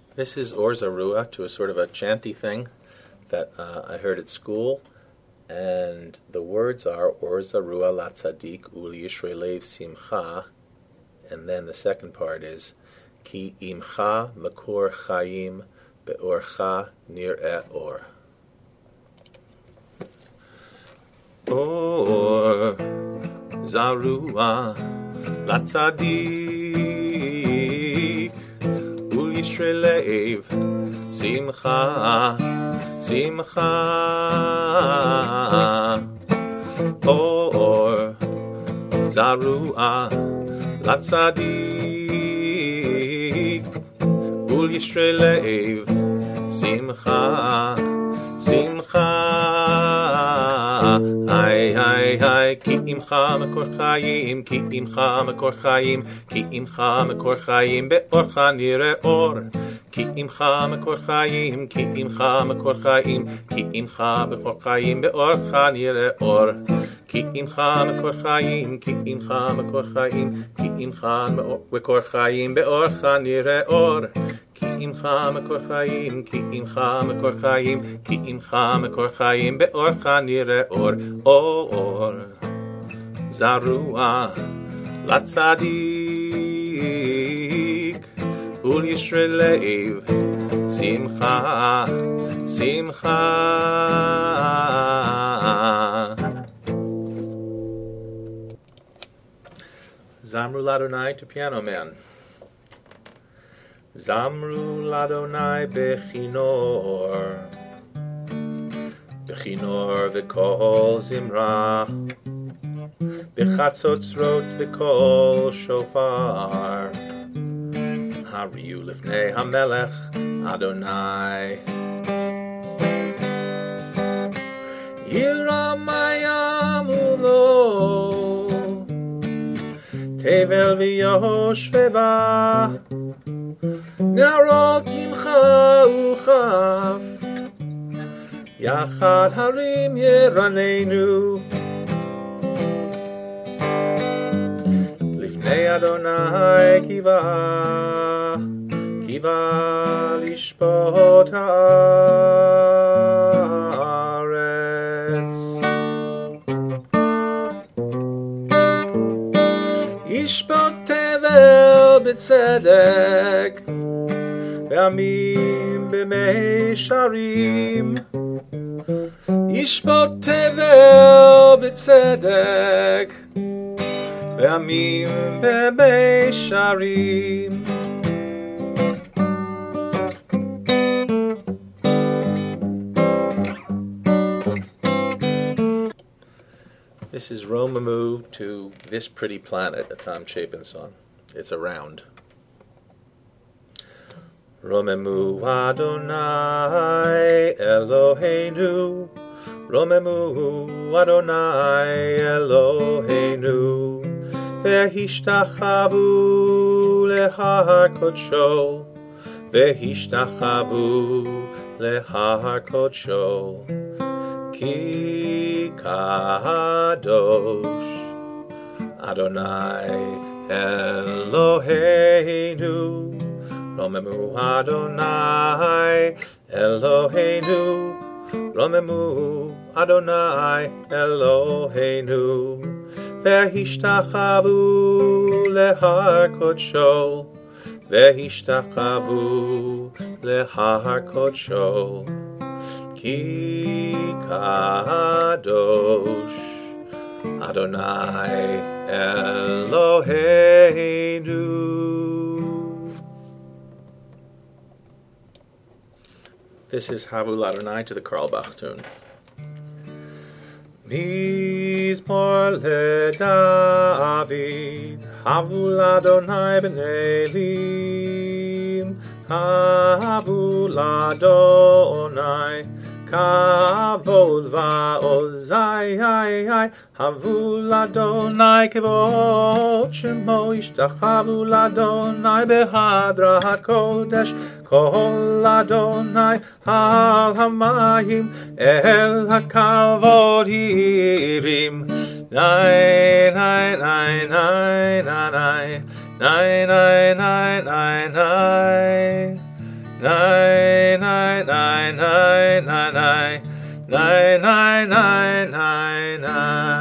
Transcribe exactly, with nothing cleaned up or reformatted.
This is Or Zarua, to a sort of a chanty thing that uh, I heard at school, and the words are Or Zarua la tzadik uli yishrelev simcha, and then the second part is Ki imcha makor chayim beorcha nir'eh or. Or Zarua la tzadik uli yishrelev simcha simcha or Zarua la tzadik ul yishrelev simcha simcha hay hay hay ki imcha makor chayim ki imcha makor chayim ki imcha makor chayim beorcha nir'eh or ki imcha makor chayim ki imcha makor chayim ki imcha makor chayim beorcha nir'eh or ki imcha makor chayim ki imcha makor chayim ki imcha makor chayim beorcha nir'eh or ki imcha makor chayim ki imcha makor chayim ki imcha makor chayim beorcha nir'eh or or Zarua la tzadik ul yishrelev simcha simcha. Zamru Ladonai to Piano Man. Zamru Ladonai bechinor bechinor v'kol zimra b'chatzotzrot v'kol shofar hariyu lifnei hamelech Adonai yiramayamulu tevel v'yoshveva narot yimcha uchaf yachad harim yeranenu lifnei Adonai kiva kiva lishpot haaretz yishpot tevel b'tzedek ve'amim b'mei sharim yishpot tevel b'tzedek ve'amim b'mei sharim. This is Romamu to This Pretty Planet, a Tom Chapin song. It's a round. Romemu Adonai Eloheinu Romemu Adonai Eloheinu Vehishtachavu lehar kodsho Vehishtachavu lehar kodsho Ki kadosh Adonai Eloheinu Romemu Adonai Eloheinu Romemu Adonai Eloheinu Vehishtachavu lehar kodsho Vehishtachavu lehar kodsho Ki kadosh Adonai Eloheinu. This is Havu Ladonai to the Carlbach tune. Mizmor leDavid, Havu Ladonai b'nei Elim, Havu Ladonai, Kavod va'ozai, Havu Ladonai kevod shemo, Ishtachavu Ladonai behadra hakodesh, Kol Adonai al hamayim el hakavod hirim. Nai nai nai nai nai nai nai nai nai nai Nai, nai, nai, nai, nai, nai, nai, nai, nai, nai.